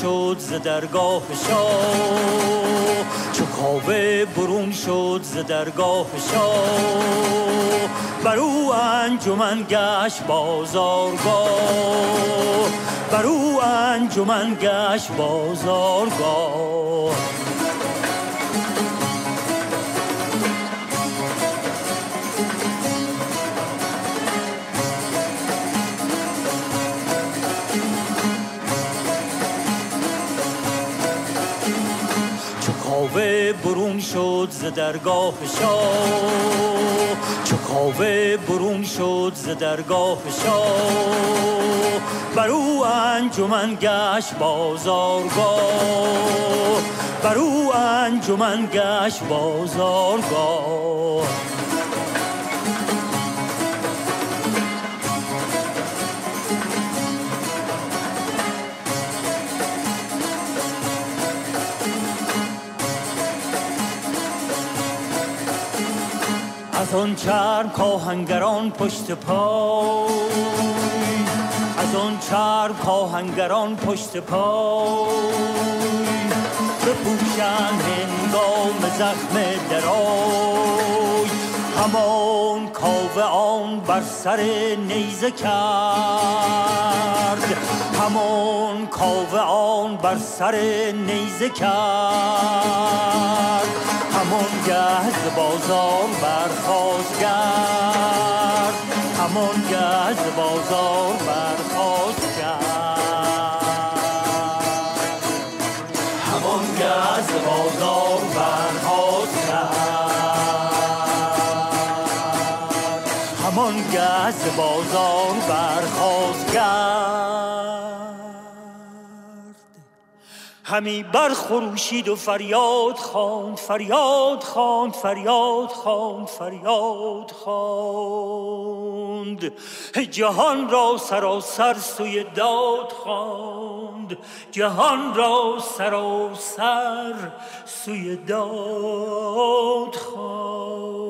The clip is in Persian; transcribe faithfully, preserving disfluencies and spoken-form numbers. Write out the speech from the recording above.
شد ز درگاه شاه، چو کاوه برون شد ز درگاه شاه، بر او انجمن گشت بازارگاه، بر او انجمن گشت بازارگاه. کاوه برون شد ز درگاه شاه، چو کاوه برون شد ز درگاه شاه، بر او انجمن گشت بازارگاه، بر او انجمن گشت بازارگاه. از آن چرم کاهنگران پشت پای، از آن چرم کاهنگران پشت پای، بپوشند هنگام زخم درای، همان کاوه آن بر سر نیزه کرد، همان کاوه آن بر سر نیزه کرد، همان گه ز بازار برخاست گرد، همان گه ز بازار برخاست گرد، همان گه ز بازار برخاست گرد، همان گه ز بازار برخاست گرد. همی برخروشید و فریاد خواند، فریاد خواند، فریاد خواند، فریاد خواند، جهان را سراسر سوی داد خواند، جهان را سراسر سوی داد خواند.